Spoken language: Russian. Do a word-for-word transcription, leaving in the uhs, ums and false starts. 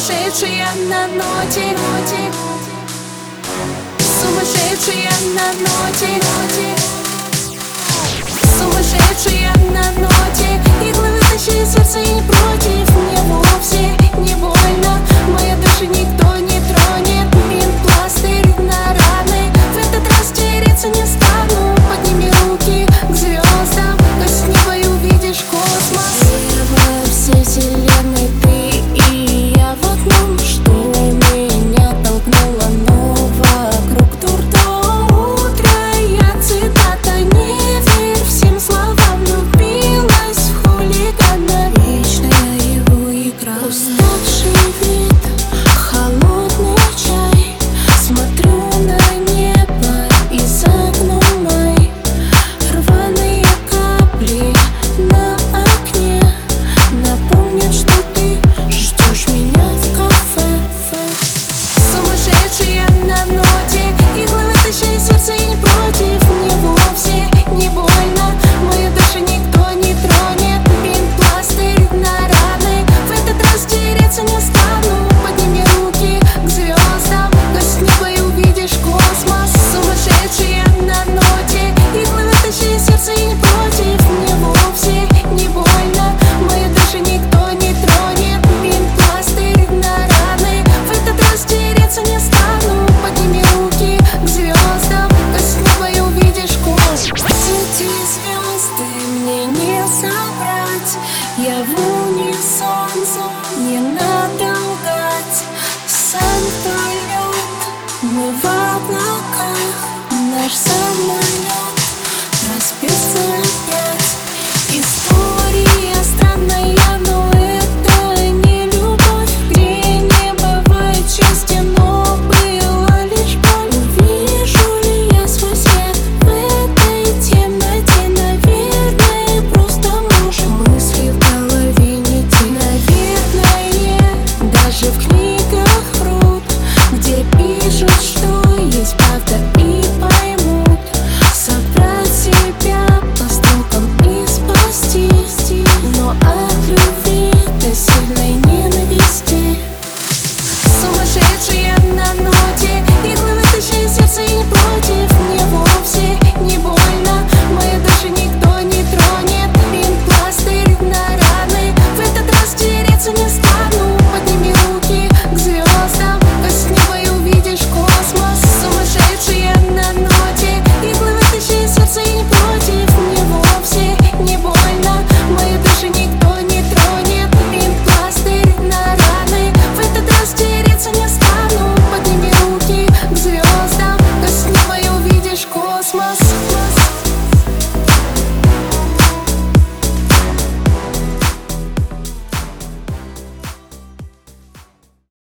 Сумасшедшая на ноте, ноте. Сумасшедшая на ноте, ноте. Сумасшедшая на ноте. Иглы вытащи, сердце и против. Мне вовсе не больно, моя душа никто не тронет. Бинт, пластырь на раны, в этот раз тереться не стану. Подними руки к звездам, то с неба и увидишь космос. Первая всей вселенной ты и я в одном, что меня толкнуло, но вокруг дурдом. Утрая цитата: не верь всем словам, влюбилась в хулигана. Вечная его игра. Уставший вид, холодный чай. Смотрю на небо из окна, рваные капли на окне напомнят, что ты ждешь меня в кафе. Сумасшедшая на ноте. Иглы вытащи, сердце и против. Мне вовсе не больно, мою душу никто не тронет. Бинт, пластырь на раны, в этот раз тереться не стану.